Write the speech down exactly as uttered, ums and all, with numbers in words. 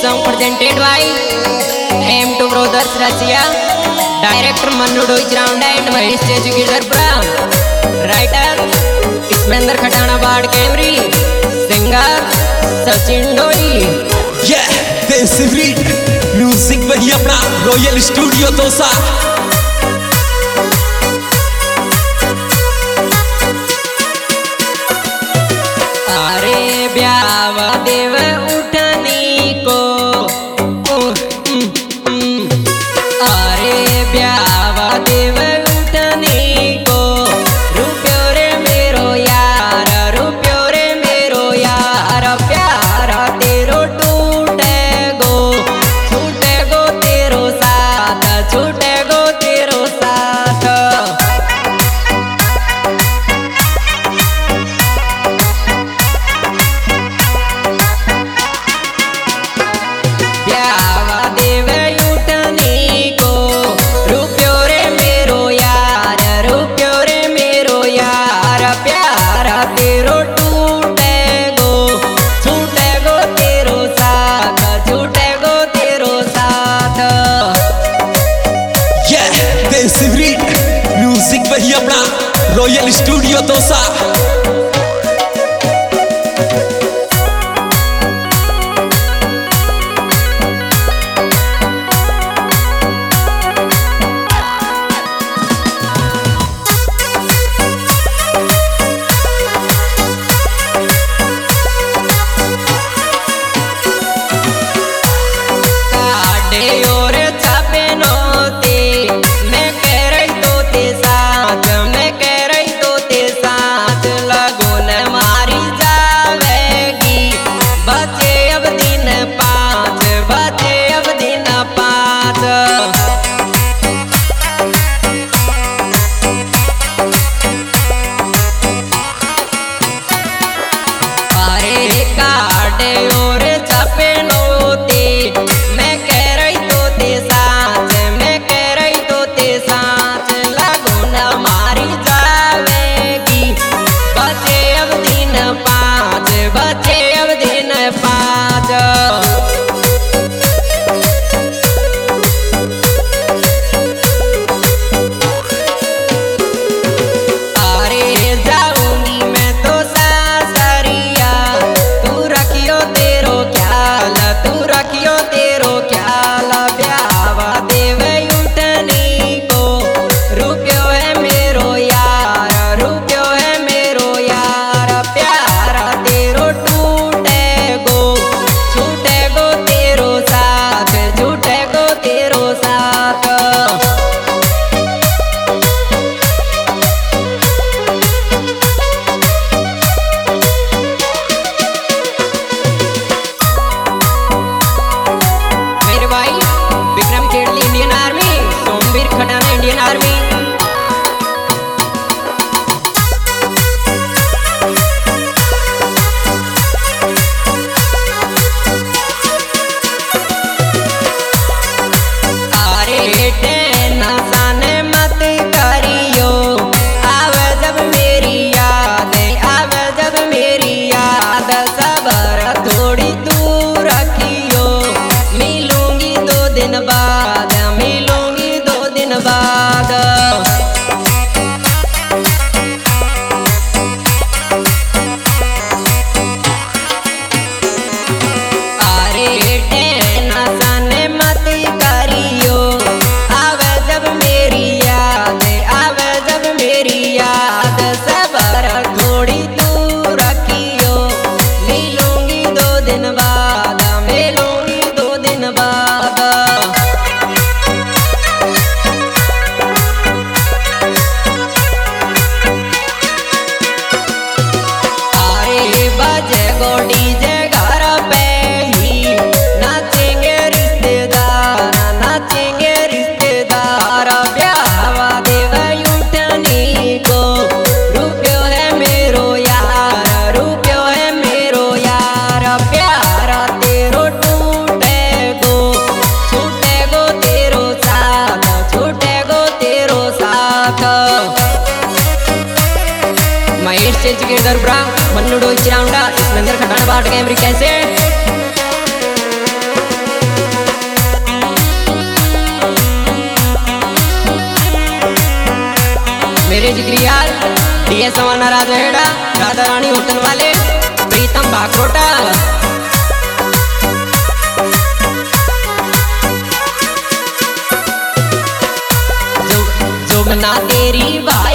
song presented by M two Brothers Russia, director Manu Doijraunda and Mahesh Tejugidhar Brown, writer Ismender Khatana Bard Camry, singer Sachin Doi. Yeah, Desi breed music वही अपना royal studio dosa. अरे ब्यावा देव उठनी को, अरे ब्यावा देव उठनी को, रुपयो रे मेरो यार, रुपयो रे मेरो यार, प्यार तेरो टूटे गो, छूटे गो तेरो साथ, छूटे गो तेरो साथ। म्यूजिक वही अपना royal studio Dausa. Mahesh Tejugidhar Brown, Manu Doijraunda, Ismender Khatana Bard Camry कैसे जिगरियाल डीए सवाना राजहेड़ा राधा रानी होटल वाले प्रीतम भाखरोटा जो जो बना तेरी भाई